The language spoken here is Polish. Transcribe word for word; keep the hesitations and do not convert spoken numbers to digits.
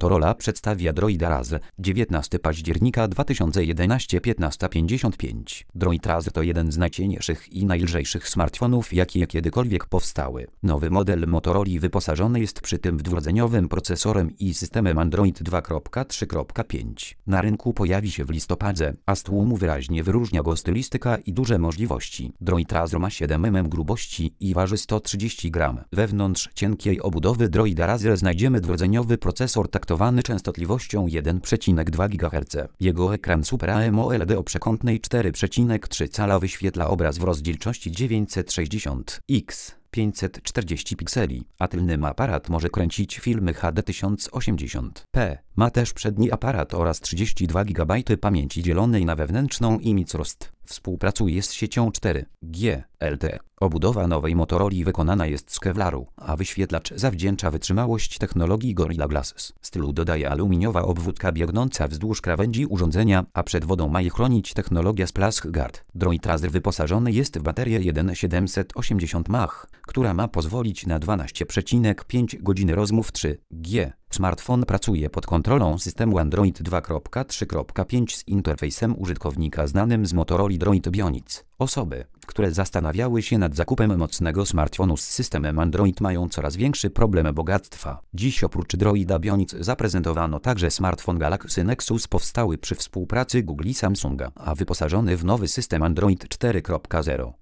Motorola przedstawia Droida Razr, dziewiętnastego października dwa tysiące jedenastego, piętnaста pięćdziesiąt pięć. Droid Razr to jeden z najcieńszych i najlżejszych smartfonów, jakie kiedykolwiek powstały. Nowy model Motorola wyposażony jest przy tym w dwurdzeniowym procesorem i systemem Android dwa kropka trzy kropka pięć. Na rynku pojawi się w listopadzie, a z tłumu wyraźnie wyróżnia go stylistyka i duże możliwości. Droid Razr ma siedem milimetrów grubości i waży sto trzydzieści gramów. Wewnątrz cienkiej obudowy Droida Razr znajdziemy dwurdzeniowy procesor taktowany częstotliwością jeden przecinek dwa gigaherca. Jego ekran Super AMOLED o przekątnej cztery przecinek trzy cala wyświetla obraz w rozdzielczości dziewięćset sześćdziesiąt pikseli. pięćset czterdzieści pikseli, a tylny aparat może kręcić filmy H D tysiąc osiemdziesiąt p. Ma też przedni aparat oraz trzydzieści dwa gigabajty pamięci dzielonej na wewnętrzną i microSD. Współpracuje z siecią cztery G L T E. Obudowa nowej Motorola wykonana jest z kevlaru, a wyświetlacz zawdzięcza wytrzymałość technologii Gorilla Glass. Stylu dodaje aluminiowa obwódka biegnąca wzdłuż krawędzi urządzenia, a przed wodą ma je chronić technologia Splash Guard. Droid Razr wyposażony jest w baterię jeden tysiąc siedemset osiemdziesiąt mAh, która ma pozwolić na dwanaście przecinek pięć godzin rozmów trzy G. Smartfon pracuje pod kontrolą systemu Android dwa kropka trzy kropka pięć z interfejsem użytkownika znanym z Motorola Droid Bionic. Osoby, które zastanawiały się nad zakupem mocnego smartfonu z systemem Android, mają coraz większy problem bogactwa. Dziś oprócz Droida Bionic zaprezentowano także smartfon Galaxy Nexus powstały przy współpracy Google i Samsunga, a wyposażony w nowy system Android cztery kropka zero.